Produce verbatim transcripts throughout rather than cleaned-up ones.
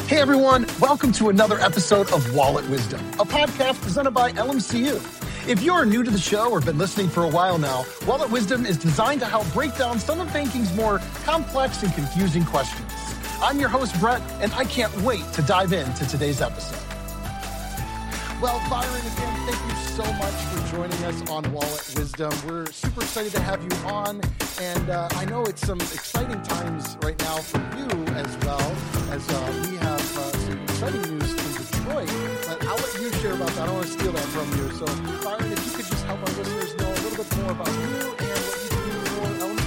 Hey everyone, welcome to another episode of Wallet Wisdom, a podcast presented by L M C U. If you're new to the show or been listening for a while now, Wallet Wisdom is designed to help break down some of banking's more complex and confusing questions. I'm your host, Brett, and I can't wait to dive into today's episode. Well, Byron, again, thank you so much for joining us on Wallet Wisdom. We're super excited to have you on, and uh, I know it's some exciting times right now for you as well, as uh, we have uh, some exciting news from Detroit, but I'll let you share about that. I don't want to steal that from you. So, Byron, if you could just help our listeners know a little bit more about you and what you do for L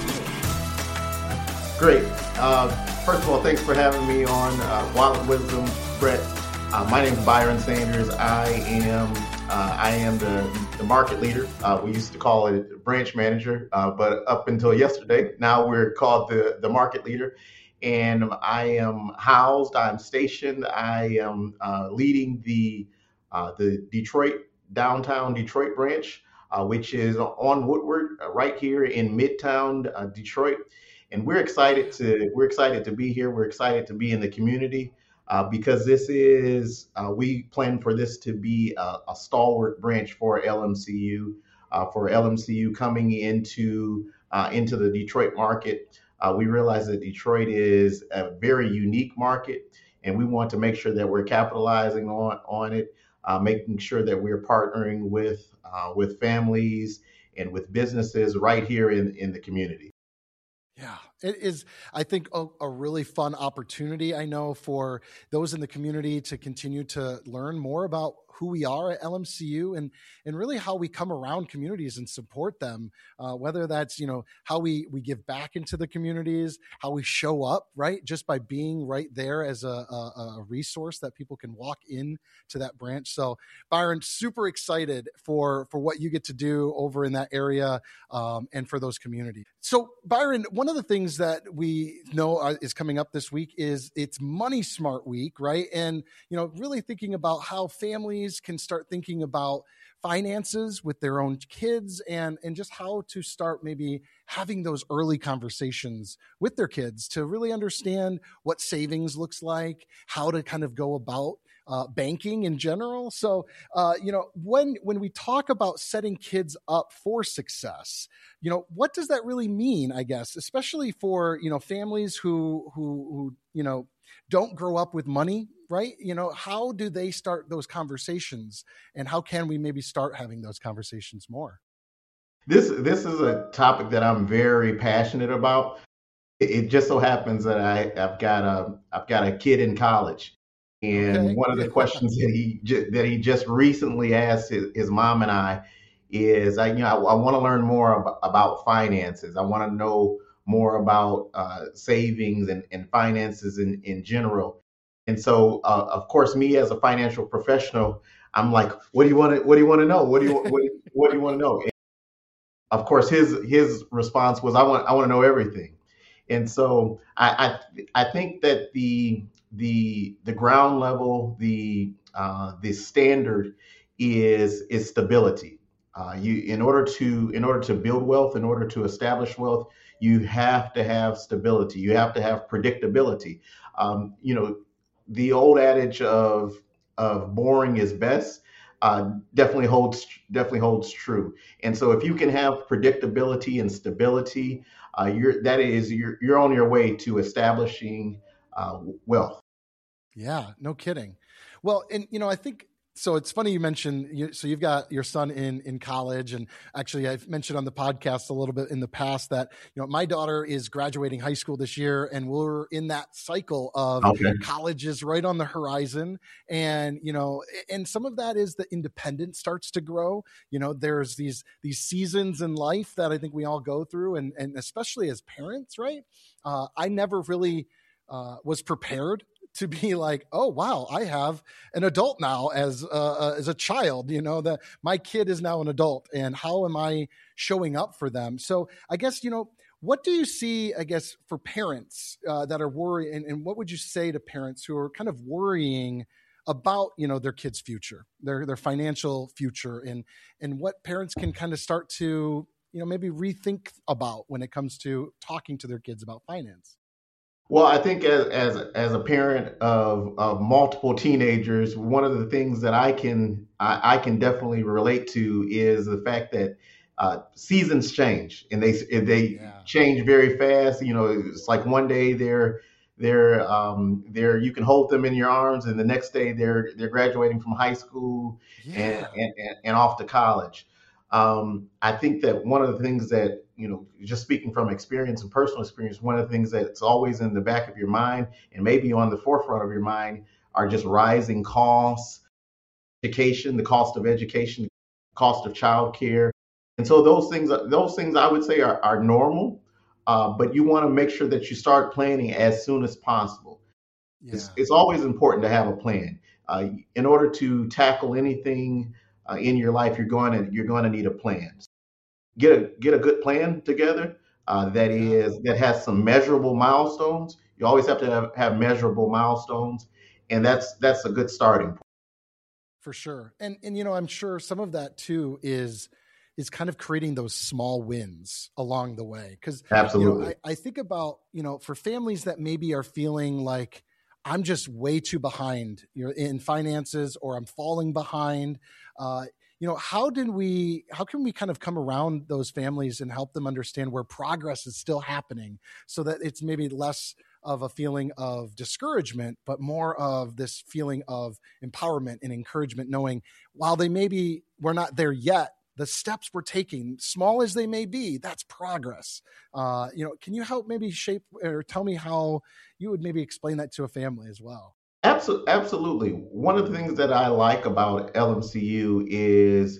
M C U. Great. Uh, first of all, thanks for having me on uh, Wallet Wisdom, Brett. Uh, my name is Byron Sanders. I am uh, I am the, the market leader. Uh, we used to call it branch manager, uh, but up until yesterday, now we're called the, the market leader. And I am housed, I'm stationed, I am uh, leading the uh, the Detroit, downtown Detroit branch, uh, which is on Woodward, uh, right here in Midtown uh, Detroit. And we're excited to we're excited to be here. We're excited to be in the community. Uh, because this is, uh, we plan for this to be a, a stalwart branch for L M C U, uh, for L M C U coming into uh, into the Detroit market. Uh, we realize that Detroit is a very unique market, and we want to make sure that we're capitalizing on on it, uh, making sure that we're partnering with uh, with families and with businesses right here in, in the community. Yeah, it is, I think, a, a really fun opportunity, I know, for those in the community to continue to learn more about who we are at L M C U and and really how we come around communities and support them, uh, whether that's, you know, how we we give back into the communities, how we show up, right, just by being right there as a, a, a resource that people can walk in to that branch. So, Byron, super excited for, for what you get to do over in that area um, and for those communities. So, Byron, one of the things that we know uh, is coming up this week is it's Money Smart Week, right? And, you know, really thinking about how families can start thinking about finances with their own kids and, and just how to start maybe having those early conversations with their kids to really understand what savings looks like, how to kind of go about uh, banking in general. So, uh, you know, when, when we talk about setting kids up for success, you know, what does that really mean, I guess, especially for, you know, families who, who, who, you know, don't grow up with money, right? You know, how do they start those conversations and how can we maybe start having those conversations more? This this is a topic that I'm very passionate about. It, it just so happens that I, I've got a I've got a kid in college, and Okay. one of the Yeah. questions that he ju- that he just recently asked his, his mom and I is, I you know I, I want to learn more ab- about finances. I want to know more about uh, savings and, and finances in, in general. And so, uh, of course, me as a financial professional, I'm like, what do you want to what do you want to know? What do you what, what do you want to know? Of course, his his response was, I want I want to know everything. And so I I, I think that the the the ground level, the uh, the standard is is stability. Uh, you in order to in order to build wealth, in order to establish wealth, you have to have stability. You have to have predictability. Um, you know, the old adage of of boring is best uh, definitely holds definitely holds true. And so if you can have predictability and stability, uh, you're that is you're you're on your way to establishing uh, wealth. Yeah, no kidding. Well, and you know, I think so. It's funny you mentioned. You, so you've got your son in in college, and actually, I've mentioned on the podcast a little bit in the past that you know my daughter is graduating high school this year, and we're in that cycle of Okay. college is right on the horizon, and you know, and some of that is the independence starts to grow. You know, there's these these seasons in life that I think we all go through, and and especially as parents, right? Uh, I never really uh, was prepared to be like, oh wow, I have an adult now as uh, as a child. You know that my kid is now an adult, and how am I showing up for them? So I guess you know what do you see? I guess for parents uh, that are worried, and, and what would you say to parents who are kind of worrying about you know their kids' future, their their financial future, and and what parents can kind of start to you know maybe rethink about when it comes to talking to their kids about finance? Well, I think as as as a parent of of multiple teenagers, one of the things that I can I, I can definitely relate to is the fact that uh, seasons change and they they Yeah. change very fast. You know, it's like one day they're they're um, they're you can hold them in your arms, and the next day they're they're graduating from high school and Yeah. and, and, and off to college. Um, I think that one of the things that, you know, just speaking from experience and personal experience, one of the things that's always in the back of your mind and maybe on the forefront of your mind are just rising costs, education, the cost of education, the cost of childcare. And so those things, those things I would say are, are normal, uh, but you want to make sure that you start planning as soon as possible. It's, Yeah. it's always important to have a plan. Uh, in order to tackle anything uh, in your life, you're going to you're going to need a plan. Get a get a good plan together uh, that Yeah. is that has some measurable milestones. You always have to have, have measurable milestones, and that's that's a good starting point. For sure. And and you know, I'm sure some of that too is is kind of creating those small wins along the way. Cause, you know, Absolutely. I, I think about, you know, for families that maybe are feeling like I'm just way too behind, you know, in finances, or I'm falling behind. Uh, you know, how did we how can we kind of come around those families and help them understand where progress is still happening, so that it's maybe less of a feeling of discouragement, but more of this feeling of empowerment and encouragement, knowing while they maybe we're not there yet, the steps we're taking, small as they may be, that's progress. Uh, you know, can you help maybe shape or tell me how you would maybe explain that to a family as well? Absolutely, absolutely. One of the things that I like about L M C U is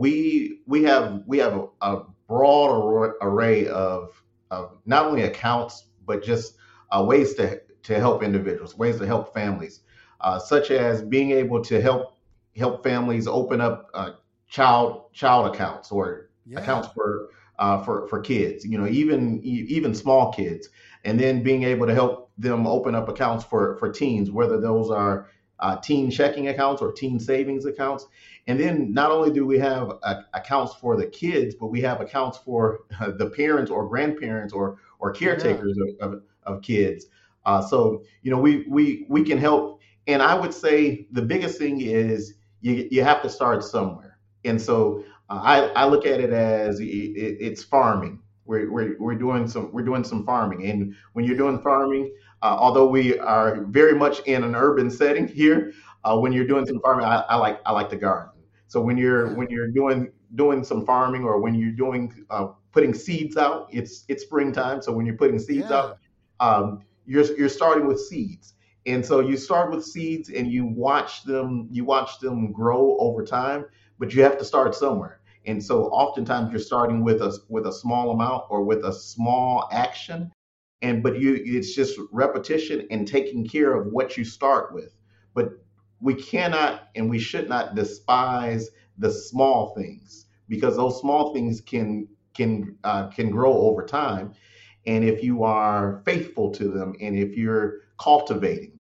we we have we have a, a broad ar- array of of not only accounts but just uh, ways to to help individuals, ways to help families, uh, such as being able to help help families open up uh, child child accounts or accounts Yeah. for uh, for for kids. You know, even e- even small kids, and then being able to help them open up accounts for for teens, whether those are uh, teen checking accounts or teen savings accounts. And then not only do we have uh, accounts for the kids, but we have accounts for uh, the parents or grandparents or or Yeah. caretakers of, of, of kids. Uh, so you know we we we can help. And I would say the biggest thing is you you have to start somewhere. And so uh, I I look at it as it, it's farming. We're, we're, we're doing some we're doing some farming, and when you're doing Yeah. farming, uh, although we are very much in an urban setting here, uh, when you're doing some farming, I, I like I like to garden. So when you're Yeah. when you're doing doing some farming, or when you're doing uh, putting seeds out, it's it's springtime. So when you're putting seeds Yeah. out, um, you're you're starting with seeds, and so you start with seeds and you watch them you watch them grow over time, but you have to start somewhere. And so oftentimes Yeah. you're starting with a with a small amount or with a small action, and but you it's just repetition and taking care of what you start with. But we cannot and we should not despise the small things, because those small things can can uh, can grow over time, and if you are faithful to them and if you're cultivating.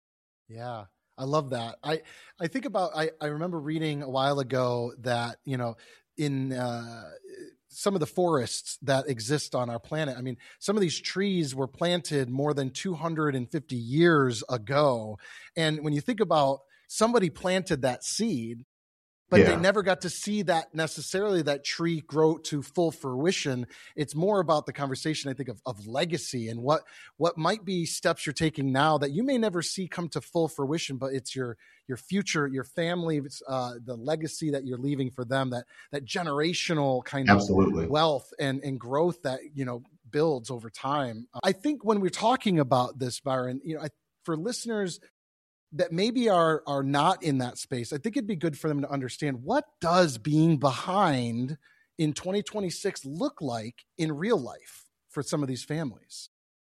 Yeah, I love that. I I think about I I remember reading a while ago that, you know, in uh some of the forests that exist on our planet. I mean, some of these trees were planted more than two hundred fifty years ago. And when you think about somebody planted that seed, but they Yeah, never got to see that necessarily that tree grow to full fruition. It's more about the conversation, I think, of, of legacy and what what might be steps you're taking now that you may never see come to full fruition, but it's your your future, your family, uh, the legacy that you're leaving for them, that that generational kind of absolutely. wealth and and growth that, you know, builds over time. I think when we're talking about this, Byron, you know, I, for listeners that maybe are are not in that space, I think it'd be good for them to understand, what does being behind in twenty twenty-six look like in real life for some of these families.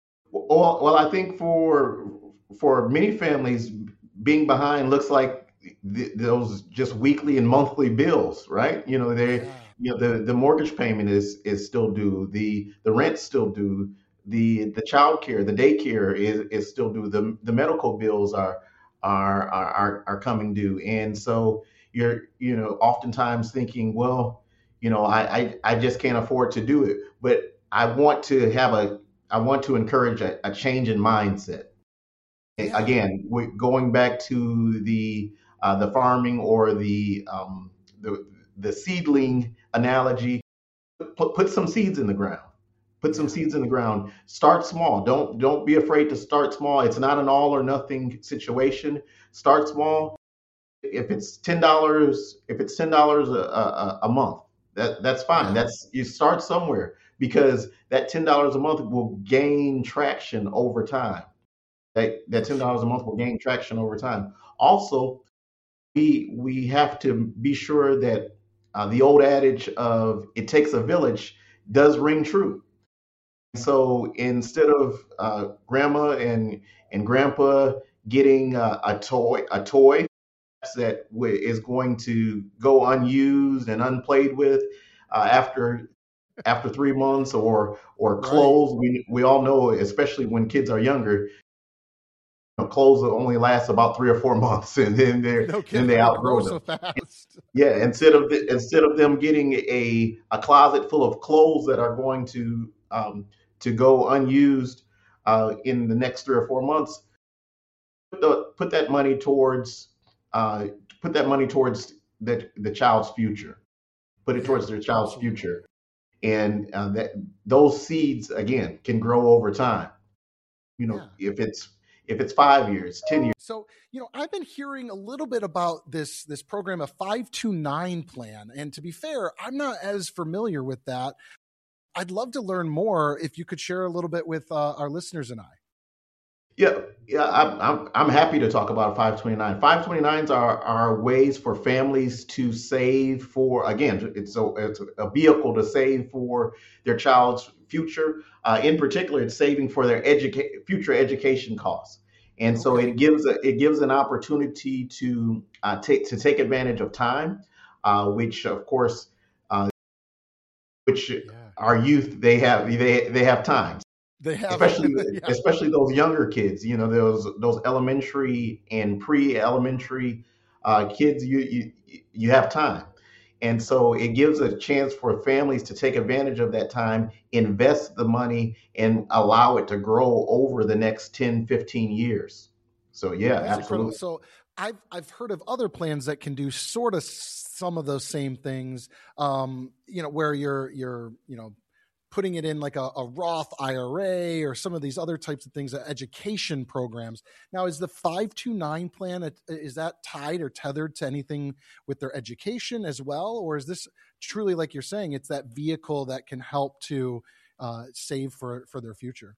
Well, well, I think for for many families, being behind looks like th- those just weekly and monthly bills, right? You know, they, Yeah. you know, the the mortgage payment is is still due, the the rent's still due, the the child care, the daycare is is still due, the the medical bills are are are are, are coming due, and so you're you know oftentimes thinking, well, you know, I, I I just can't afford to do it, but I want to have a I want to encourage a, a change in mindset. Yeah. Again, we, going back to the uh, the farming or the um, the the seedling analogy, put, put some seeds in the ground. Put some Yeah. seeds in the ground. Start small. Don't don't be afraid to start small. It's not an all or nothing situation. Start small. If it's ten dollars, if it's ten dollars a, a, a month, that that's fine. Yeah. That's you start somewhere because that ten dollars a month will gain traction over time. That that ten dollars a month will gain traction over time. Also, we we have to be sure that uh, the old adage of "it takes a village" does ring true. So instead of uh, grandma and and grandpa getting uh, a toy a toy that w- is going to go unused and unplayed with uh, after after three months, or or Right. clothes, we we all know, especially when kids are younger, know, clothes that only last about three or four months, and then they No then kidding. they They grow outgrow so them. fast. Yeah, instead of the, instead of them getting a a closet full of clothes that are going to um, to go unused uh, in the next three or four months, put, the, put that money towards uh, put that money towards the the child's future. Put it Yeah, towards their child's absolutely. future, and uh, that those seeds again can grow over time. You know, Yeah. if it's if it's five years, ten years. So, you know, I've been hearing a little bit about this this program, a five two nine plan. And to be fair, I'm not as familiar with that. I'd love to learn more if you could share a little bit with uh, our listeners and I. Yeah, yeah, I'm, I'm I'm happy to talk about five twenty-nine. five twenty-nines are are ways for families to save for, again, it's a, it's a vehicle to save for their child's future. Uh, in particular, it's saving for their educa- future education costs. And so Okay. it gives a, it gives an opportunity to uh, take to take advantage of time, uh, which of course, uh, which Yeah. our youth, they have they they have time, They have, especially yeah. especially those younger kids, you know, those those elementary and pre-elementary uh, kids. You you you have time, and so it gives a chance for families to take advantage of that time, invest the money, and allow it to grow over the next ten, fifteen years. So yeah, That's incredible. absolutely. So I've I've heard of other plans that can do sort of some of those same things. Um, you know, where you're you're you know putting it in like a, a Roth I R A or some of these other types of things, uh, education programs. Now, is the five two nine plan, uh, is that tied or tethered to anything with their education as well, or is this truly, like you're saying, it's that vehicle that can help to uh, save for for their future?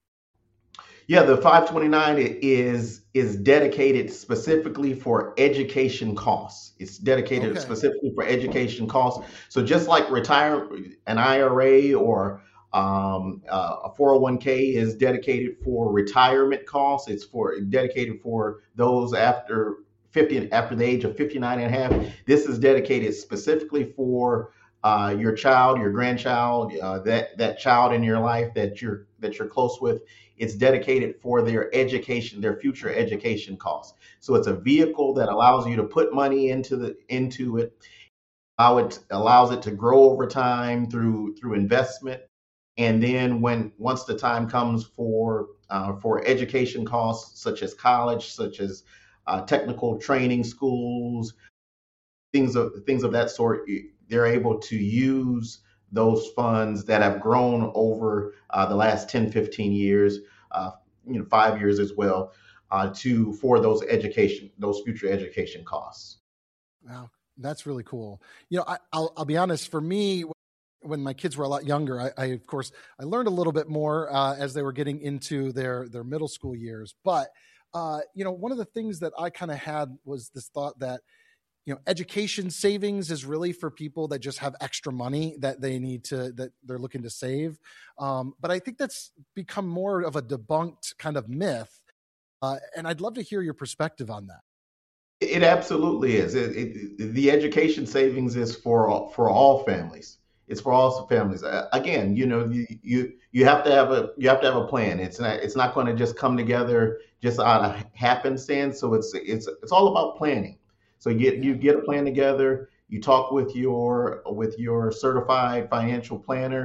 Yeah, the five twenty-nine is is dedicated specifically for education costs. It's dedicated Okay. specifically for education costs. So just like retire an I R A or um, uh, a four oh one k is dedicated for retirement costs, it's for dedicated for those after fifty, after the age of fifty-nine and a half. This is dedicated specifically for uh, your child, your grandchild, uh, that that child in your life that you're that you're close with. It's dedicated for their education, their future education costs. So it's a vehicle that allows you to put money into the into it. How it allows it to grow over time through through investment, and then when once the time comes for uh, for education costs, such as college, such as uh, technical training schools, things of things of that sort, they're able to use those funds that have grown over uh, the last ten, fifteen years, uh, you know, five years as well, uh, to for those education, those future education costs. Wow, that's really cool. You know, I, I'll I'll be honest. For me, when my kids were a lot younger, I, I of course I learned a little bit more uh, as they were getting into their their middle school years. But uh, you know, one of the things that I kind of had was this thought that, you know, education savings is really for people that just have extra money that they need to that they're looking to save. Um, but I think that's become more of a debunked kind of myth, uh, and I'd love to hear your perspective on that. It absolutely is. It, it, the education savings is for all, for all families. It's for all families. Uh, again, you know, you, you you have to have a you have to have a plan. It's not it's not going to just come together just out of happenstance. So it's it's it's all about planning. So you get you Yeah. get a plan together. You talk with your with your certified financial planner.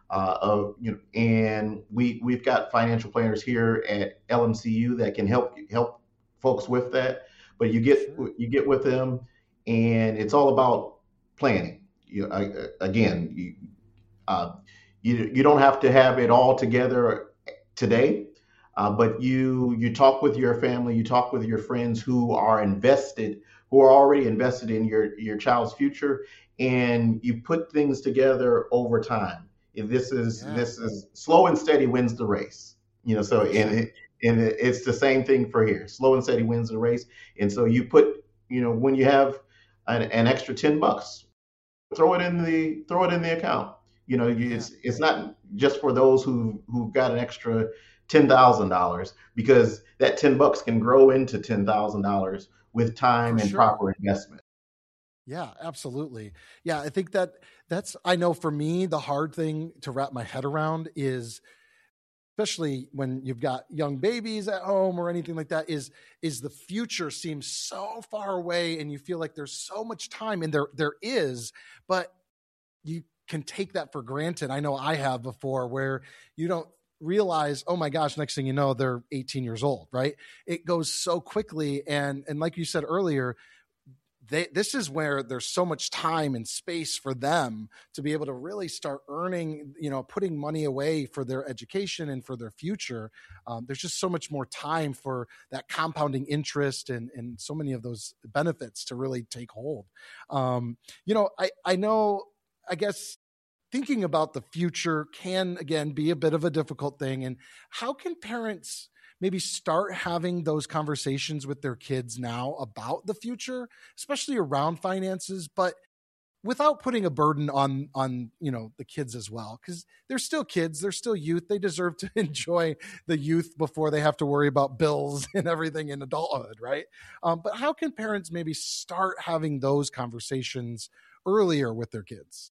Uh, of you know, and we we've got financial planners here at L M C U that can help help folks with that. But you get Sure. you get with them, and it's all about planning. You I, again, you, uh, you you don't have to have it all together today, uh, but you you talk with your family, you talk with your friends who are invested, who are already invested in your your child's future, and you put things together over time. If this is Yeah, this is slow and steady wins the race, you know. So for and sure. it, and it's the same thing for here. Slow and steady wins the race, and so you put you know when you have an, an extra ten bucks, throw it in the throw it in the account. You know, Yeah, it's it's not just for those who who've got an extra ten thousand dollars because that ten bucks can grow into ten thousand dollars with for time and sure. proper investment. Yeah, absolutely. Yeah, I think that that's, I know for me, the hard thing to wrap my head around is, especially when you've got young babies at home or anything like that, is is the future seems so far away and you feel like there's so much time, and there there is, but you can take that for granted. I know I have before, where you don't realize, oh my gosh, next thing you know, they're eighteen years old, right? It goes so quickly. And and like you said earlier, they, this is where there's so much time and space for them to be able to really start earning, you know, putting money away for their education and for their future. Um, there's just so much more time for that compounding interest and, and so many of those benefits to really take hold. Um, you know, I, I know, I guess thinking about the future can again be a bit of a difficult thing. And how can parents maybe start having those conversations with their kids now about the future, especially around finances, but without putting a burden on on you know the kids as well, because they're still kids, they're still youth, they deserve to enjoy the youth before they have to worry about bills and everything in adulthood, right? Um, but how can parents maybe start having those conversations earlier with their kids?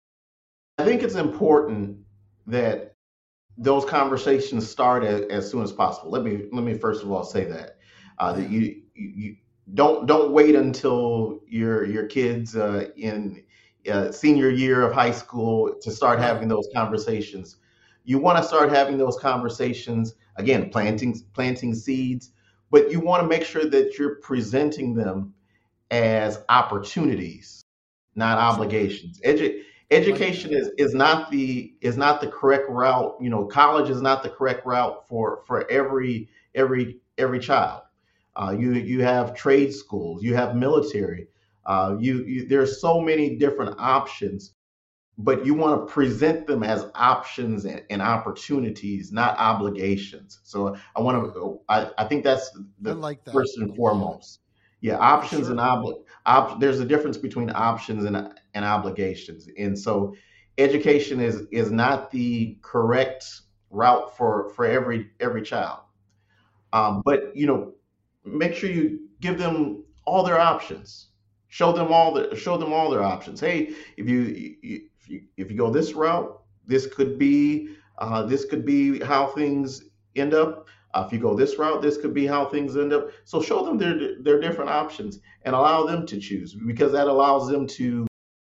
I think it's important that those conversations start as, as soon as possible. Let me let me first of all say that uh, that Yeah, you, you you don't don't wait until your your kids uh, in uh, senior year of high school to start right, having those conversations. You want to start having those conversations again, planting planting seeds, but you want to make sure that you're presenting them as opportunities, not sure. obligations. Edu- I like education that. is is not the is not the correct route. You know, college is not the correct route for for every every every child. Uh, you you have trade schools, you have military. Uh, you, you there's so many different options, but you want to present them as options and, and opportunities, not obligations. So I want Yeah, to, I, I think that's I the like that first a and lot, foremost. Yeah, for options and sure. obli- op, there's a difference between options and, and obligations. And so education is is not the correct route for for every every child. Um, but you know, make sure you give them all their options. Show them all the show them all their options. Hey, if you, you if you if you go this route, this could be uh, this could be how things end up. Uh, if you go this route, this could be how things end up. So show them their their different options and allow them to choose because that allows them to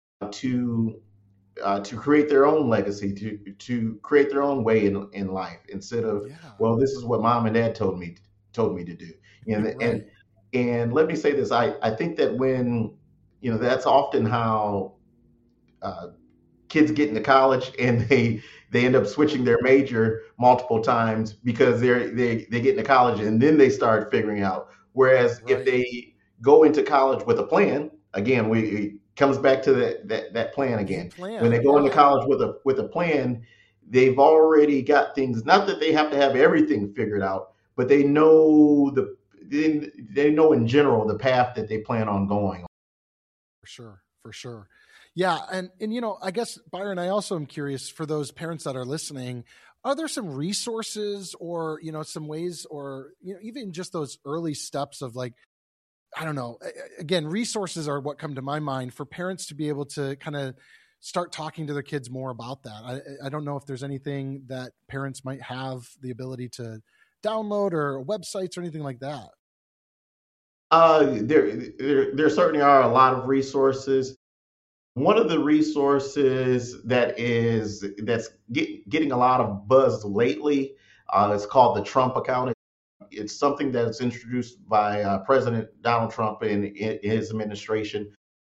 to uh, to create their own legacy, to to create their own way in, in life instead of Yeah, well, this is what mom and dad told me told me to do. And and right. and let me say this, I I think that when you know that's often how uh, kids get into college and they they end up switching Mm, their major multiple times because they're they they get into college and then they start figuring out. Whereas if right. they go into college with a plan, again, we it comes back to that that that plan A again. When they plan. go into Yeah, college with a with a plan, they've already got things. Not that they have to have everything figured out, but they know the they, they know in general the path that they plan on going. for sure. For sure. Yeah. And, and, you know, I guess, Byron, I also am curious for those parents that are listening, are there some resources or, you know, some ways or, you know, even just those early steps of like, I don't know, again, resources are what come to my mind for parents to be able to kind of start talking to their kids more about that. I, I don't know if there's anything that parents might have the ability to download or websites or anything like that. Uh, there, there there certainly are a lot of resources. One of the resources that is that's get, getting a lot of buzz lately uh, is called the Trump account. It's something that's introduced by uh, President Donald Trump and his administration.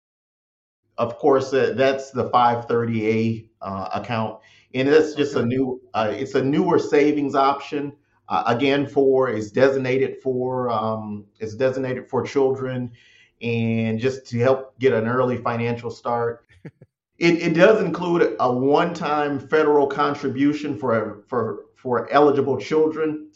Of course, uh, that's the five thirty A uh, account, and it's just a Okay. new. Uh, it's a newer savings option. Uh, again, for is designated for um, it's designated for children, and just to help get an early financial start. It, it does include a one-time federal contribution for for for eligible children,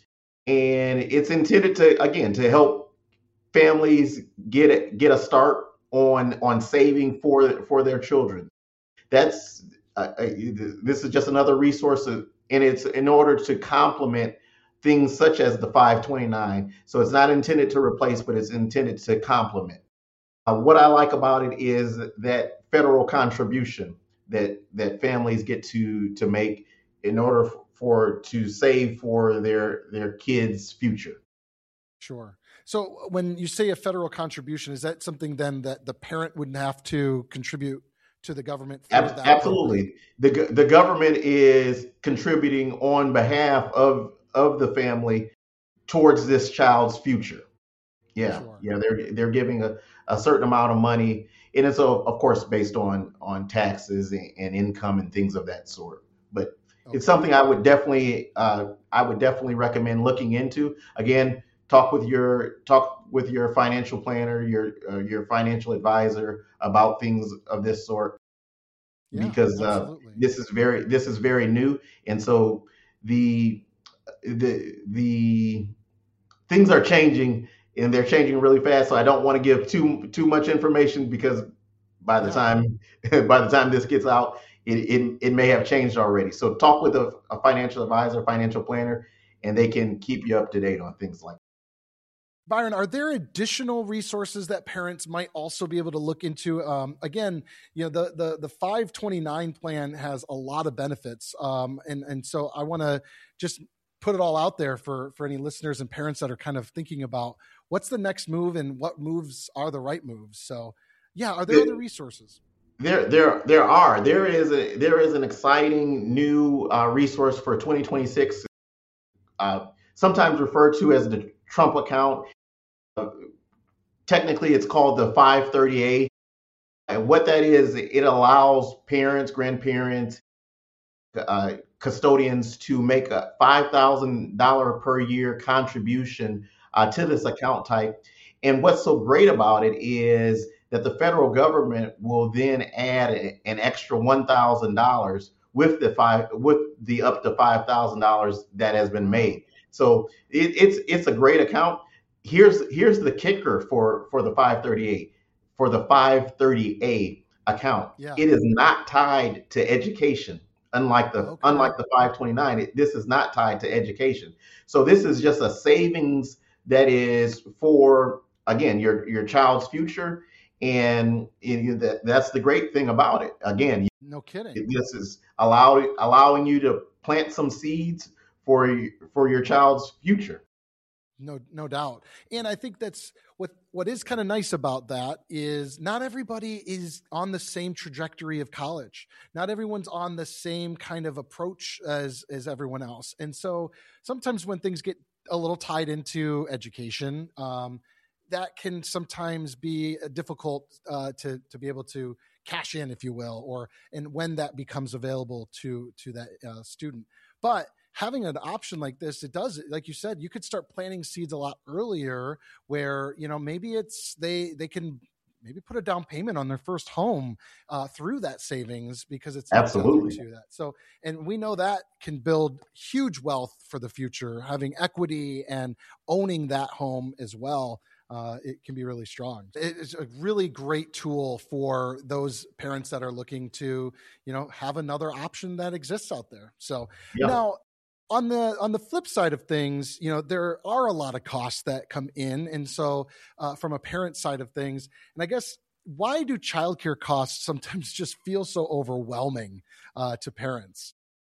and it's intended to again to help families get it, get a start on on saving for for their children. That's uh, uh, this is just another resource, uh, and it's in order to complement things such as the five twenty-nine. So it's not intended to replace, but it's intended to complement. Uh, what I like about it is that federal contribution that that families get to to make in order for to save for their their kids' future. Sure. So when you say a federal contribution, is that something then that the parent wouldn't have to contribute to the government for Ab- that program? Absolutely, the go- the government is contributing on behalf of of the family towards this child's future. Yeah, Sure. yeah, they're they're giving a, a certain amount of money, and it's uh, of course based on on taxes and, and income and things of that sort. But it's Okay. something I would definitely uh, I would definitely recommend looking into. Again, talk with your talk with your financial planner, your uh, your financial advisor about things of this sort Yeah, because uh, absolutely. this is very this is very new, and so the the the things are changing and they're changing really fast. So I don't want to give too too much information because by the Yeah. time by the time this gets out, it it, it may have changed already. So talk with a, a financial advisor, financial planner, and they can keep you up to date on things like. Byron, are there additional resources that parents might also be able to look into? Um, again, you know, the the the five twenty-nine plan has a lot of benefits, um, and and so I want to just put it all out there for for any listeners and parents that are kind of thinking about what's the next move and what moves are the right moves. So, yeah, are there other The, resources? there there there are there is a there is an exciting new uh, resource for twenty twenty-six, uh, sometimes referred to as the Trump account. Uh, Technically, it's called the five thirty A. And what that is, it allows parents, grandparents, uh, custodians to make a five thousand dollars per year contribution uh, to this account type. And what's so great about it is that the federal government will then add a- an extra one thousand dollars with the five with the up to five thousand dollars that has been Wow. made. So it, it's it's a great account. Here's here's the kicker for for the five thirty-eight for the five thirty A account. Yeah. It is not tied to education. Unlike the Okay. unlike the five twenty-nine, it, this is not tied to education. So this is just a savings that is for again your your child's future, and it, that, that's the great thing about it. Again, No kidding. this is allowing allowing you to plant some seeds for for your child's future. No, no doubt. And I think that's what what is kind of nice about that is not everybody is on the same trajectory of college. Not everyone's on the same kind of approach as as everyone else. And so sometimes when things get a little tied into education, um, that can sometimes be uh, difficult uh, to to be able to cash in, if you will, or and when that becomes available to to that uh, student. But having an option like this, it does, like you said, you could start planting seeds a lot earlier where, you know, maybe it's they they can maybe put a down payment on their first home uh, through that savings because it's linked up Absolutely. into that. So, and we know that can build huge wealth for the future, having equity and owning that home as well. Uh, it can be really strong. It's a really great tool for those parents that are looking to, you know, have another option that exists out there. So Yeah. now, on the on the flip side of things, you know, there are a lot of costs that come in, and so uh, from a parent side of things, and I guess why do childcare costs sometimes just feel so overwhelming uh, to parents?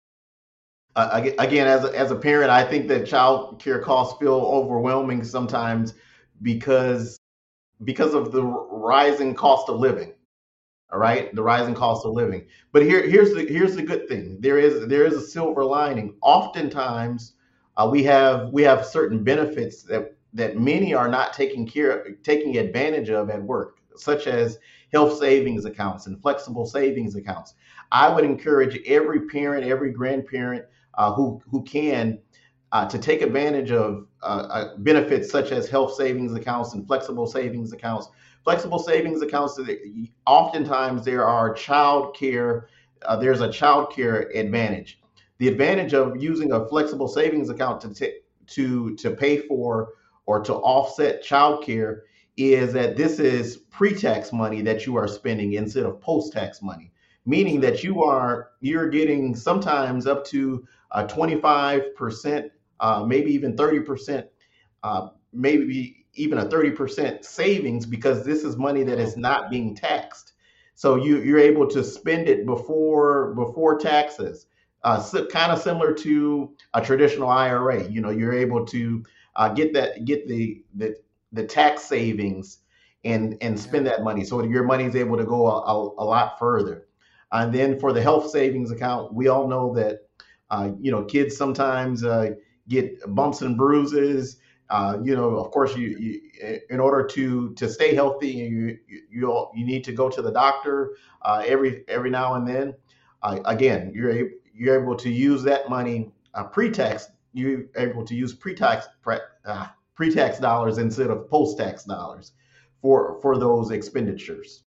Uh, again, as a, as a parent, I think that child care costs feel overwhelming sometimes because because of the rising cost of living. All right, the rising cost of living. But here, here's the here's the good thing. There is there is a silver lining. Oftentimes, uh, we have we have certain benefits that that many are not taking care taking advantage of at work, such as health savings accounts and flexible savings accounts. I would encourage every parent, every grandparent uh, who who can uh, to take advantage of uh, uh, benefits such as health savings accounts and flexible savings accounts. Flexible savings accounts, oftentimes there are child care, uh, there's a child care advantage. The advantage of using a flexible savings account to t- to to pay for or to offset child care is that this is pre-tax money that you are spending instead of post-tax money, meaning that you are you're getting sometimes up to uh, twenty-five percent, uh, maybe even thirty percent, uh, maybe even a thirty percent savings, because this is money that is not being taxed. So you, you're able to spend it before before taxes, uh, so, kind of similar to a traditional I R A. You know, you're able to uh, get that get the, the the tax savings and and spend that money, so your money is able to go a, a, a lot further. And then for the health savings account, we all know that uh, you know kids sometimes uh, get bumps and bruises. Uh, you know, of course, you, you in order to to stay healthy, you you you need to go to the doctor uh, every every now and then. Uh, again, you're able, you're able to use that money uh, pre-tax. You're able to use pre-tax pre, uh, pre-tax dollars instead of post-tax dollars for for those expenditures.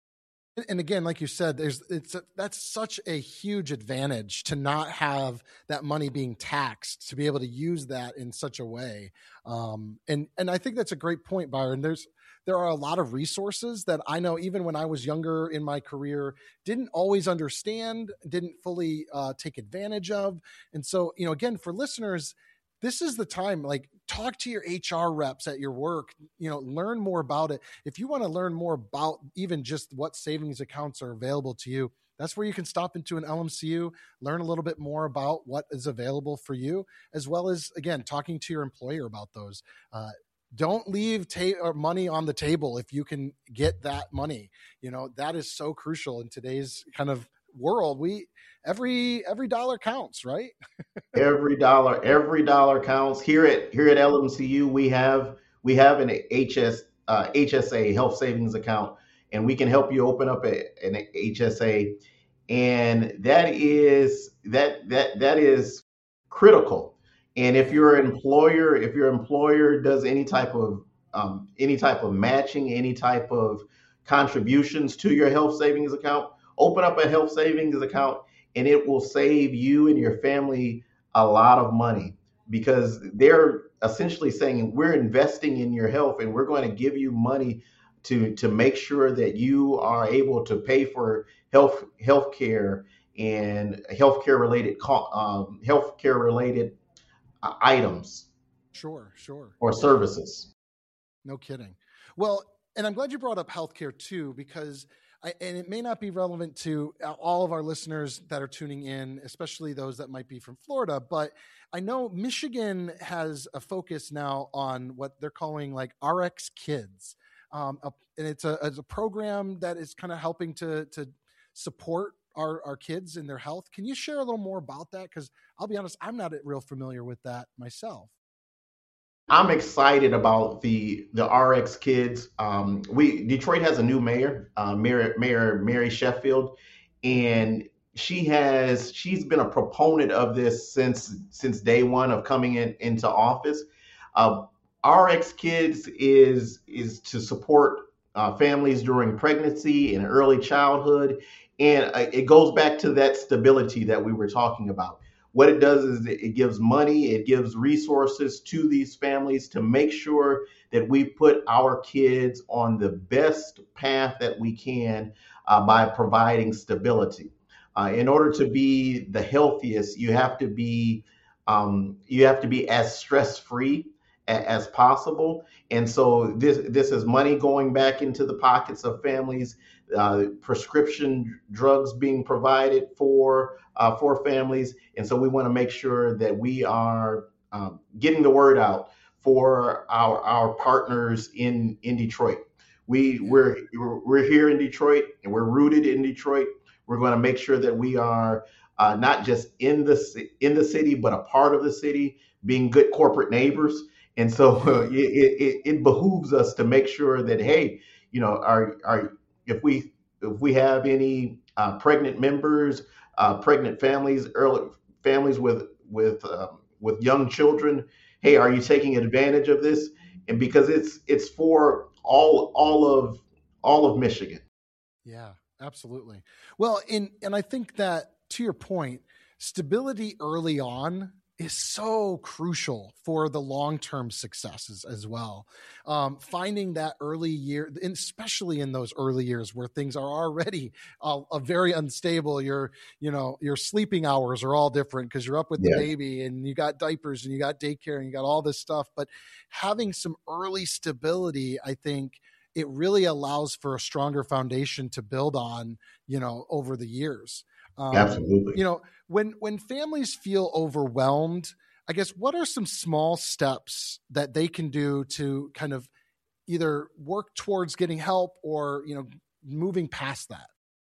And again, like you said, there's it's a, that's such a huge advantage to not have that money being taxed, to be able to use that in such a way. Um, and and I think that's a great point, Byron. There's there are a lot of resources that I know, even when I was younger in my career, didn't always understand, didn't fully uh, take advantage of. And so, you know, again, for listeners, this is the time, like, talk to your H R reps at your work, you know, learn more about it. If you want to learn more about even just what savings accounts are available to you, that's where you can stop into an L M C U, learn a little bit more about what is available for you, as well as, again, talking to your employer about those. Uh, don't leave ta- money on the table if you can get that money. You know, that is so crucial in today's kind of world. We every every dollar counts, right? Every dollar, every dollar counts. Here at here at L M C U, we have we have an H S uh, H S A, health savings account, and we can help you open up a, an H S A, and that is that that that is critical. And if your employer if your employer does any type of um, any type of matching, any type of contributions to your health savings account, open up a health savings account, and it will save you and your family a lot of money, because they're essentially saying, we're investing in your health and we're going to give you money to to make sure that you are able to pay for health health care and healthcare related um, healthcare related uh, items. Sure, sure. Or services. No kidding. Well, and I'm glad you brought up healthcare too, because I, and it may not be relevant to all of our listeners that are tuning in, especially those that might be from Florida, but I know Michigan has a focus now on what they're calling like R X Kids. Um, and it's a, it's a program that is kind of helping to, to support our, our kids in their health. Can you share a little more about that? Because I'll be honest, I'm not real familiar with that myself. I'm excited about the the R X Kids. Um, we Detroit has a new mayor, uh, Mayor Mayor Mary Sheffield, and she has she's been a proponent of this since since day one of coming in into office. Uh, R X Kids is is to support uh, families during pregnancy and early childhood, and uh, it goes back to that stability that we were talking about. What it does is it gives money, it gives resources to these families to make sure that we put our kids on the best path that we can uh, by providing stability. Uh, in order to be the healthiest, you have to be um, you have to be as stress-free a- as possible. And so this this is money going back into the pockets of families, uh, prescription drugs being provided for uh, for families. And so we want to make sure that we are um, getting the word out for our our partners in in Detroit. We Yeah. we're we're here in Detroit, and we're rooted in Detroit. We're going to make sure that we are uh, not just in the ci- in the city, but a part of the city, being good corporate neighbors. And so uh, Yeah. it, it it behooves us to make sure that, hey, you know, our our if we if we have any uh, pregnant members, uh, pregnant families, early families with with um, with young children, hey, are you taking advantage of this? And because it's it's for all all of all of Michigan. Yeah, absolutely. Well, in and I think that to your point, stability early on is so crucial for the long-term successes as well. Um, finding that early year, and especially in those early years where things are already uh, uh, very unstable. Your, you know, your sleeping hours are all different because you're up with the Yeah, baby and you got diapers and you got daycare and you got all this stuff. But having some early stability, I think, it really allows for a stronger foundation to build on, you know, over the years. Um, absolutely. you know, when when families feel overwhelmed, I guess what are some small steps that they can do to kind of either work towards getting help or, you know, moving past that?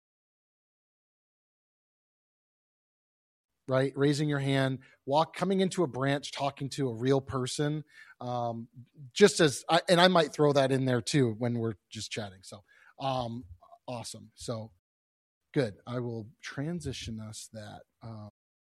Right? Raising your hand, walk, coming into a branch, talking to a real person. Um, just as, I, and I might throw that in there too when we're just chatting. So, um, awesome. So good. I will transition us that. Um,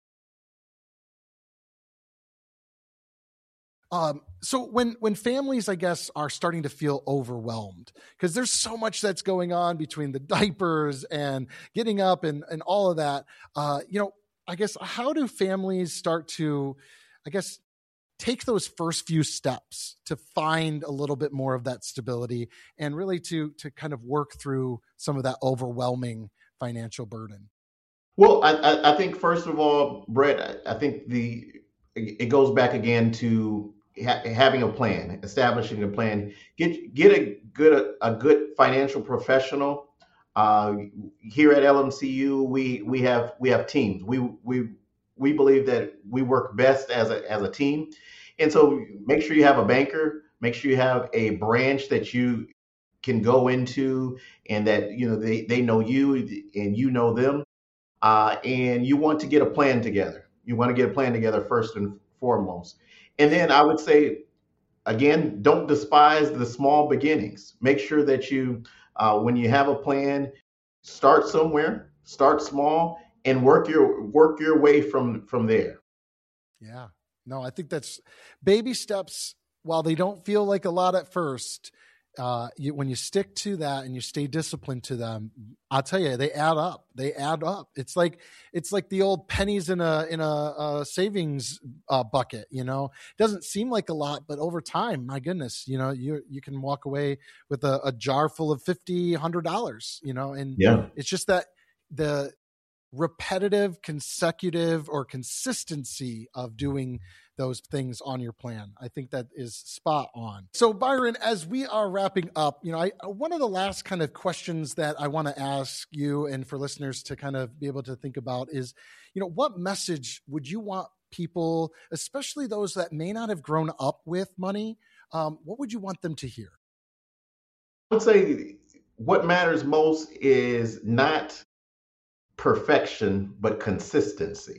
um, so when when families, I guess, are starting to feel overwhelmed because there's so much that's going on between the diapers and getting up and and all of that, uh, you know, I guess how do families start to, I guess, take those first few steps to find a little bit more of that stability and really to to kind of work through some of that overwhelming financial burden? Well, I, I, I think first of all, Brett, I, I think the it goes back again to ha- having a plan, establishing a plan. Get get a good a, good financial professional. Uh, Here at L M C U, we we have we have teams. We we we believe that we work best as a as a team, and so make sure you have a banker. Make sure you have a branch that you can go into, and that you know they they know you and you know them, uh, and you want to get a plan together. You want to get a plan together first and foremost. And then I would say, again, don't despise the small beginnings. Make sure that you, uh, when you have a plan, start somewhere, start small, and work your work your way from from there. Yeah. No, I think that's baby steps. While they don't feel like a lot at first, uh, you, when you stick to that and you stay disciplined to them, I'll tell you, they add up. They add up. It's like it's like the old pennies in a in a, a savings uh, bucket. You know, it doesn't seem like a lot, but over time, my goodness, you know, you you can walk away with a, a jar full of fifty, hundred dollars. You know, and Yeah. it's just that the repetitive, consecutive, or consistency of doing those things on your plan. I think that is spot on. So Byron, as we are wrapping up, you know, I, one of the last kind of questions that I want to ask you and for listeners to kind of be able to think about is, you know, what message would you want people, especially those that may not have grown up with money, um, what would you want them to hear? I would say what matters most is not perfection, but consistency.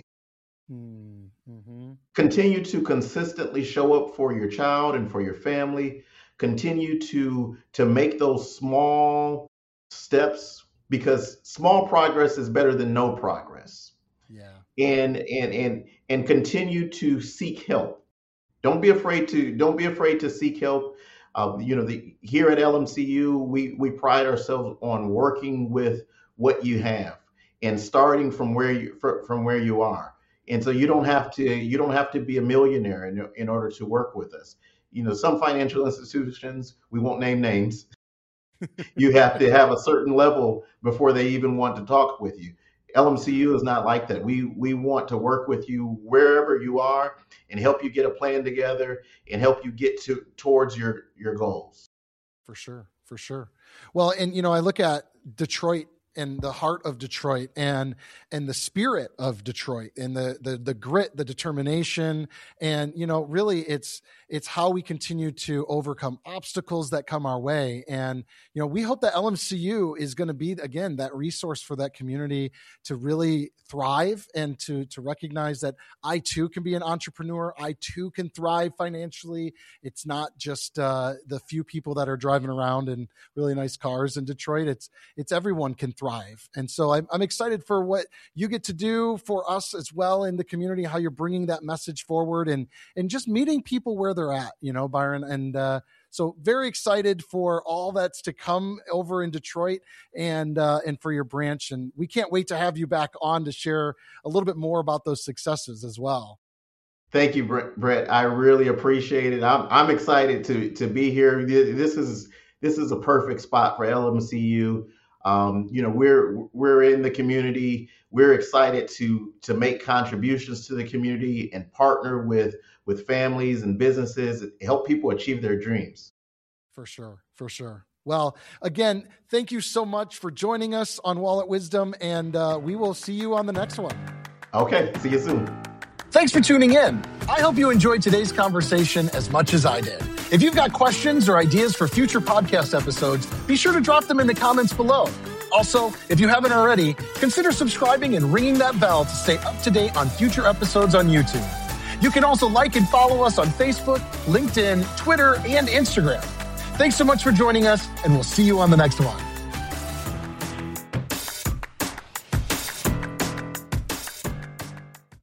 Mm-hmm. Continue to consistently show up for your child and for your family. Continue to to make those small steps, because small progress is better than no progress. Yeah. And and and and continue to seek help. Don't be afraid to don't be afraid to seek help. Uh, you know, the, here at L M C U, we we pride ourselves on working with what you have and starting from where you fr- from where you are. And so you don't have to you don't have to be a millionaire in, in order to work with us. You know, some financial institutions, we won't name names, you have to have a certain level before they even want to talk with you. Yeah. L M C U is not like that. We we want to work with you wherever you are and help you get a plan together and help you get to towards your your goals. For sure, for sure. Well, and you know, I look at Detroit and the heart of Detroit and and the spirit of Detroit and the the the grit, the determination, and you know, really it's it's how we continue to overcome obstacles that come our way. And you know, we hope that L M C U is going to be again that resource for that community to really thrive and to to recognize that I too can be an entrepreneur. I too can thrive financially. It's not just uh, the few people that are driving around in really nice cars in Detroit. It's it's everyone can thrive. And so I'm, I'm excited for what you get to do for us as well in the community, how you're bringing that message forward and and just meeting people where they're at, you know, Byron. And uh, so very excited for all that's to come over in Detroit and uh, and for your branch. And we can't wait to have you back on to share a little bit more about those successes as well. Thank you, Brett. I really appreciate it. I'm I'm excited to to be here. This is this is a perfect spot for L M C U. Um, you know, we're we're in the community. We're excited to to make contributions to the community and partner with with families and businesses, help people achieve their dreams. For sure, for sure. Well, again, thank you so much for joining us on Wallet Wisdom, and uh, we will see you on the next one. Okay, see you soon. Thanks for tuning in. I hope you enjoyed today's conversation as much as I did. If you've got questions or ideas for future podcast episodes, be sure to drop them in the comments below. Also, if you haven't already, consider subscribing and ringing that bell to stay up to date on future episodes on YouTube. You can also like and follow us on Facebook, LinkedIn, Twitter, and Instagram. Thanks so much for joining us, and we'll see you on the next one.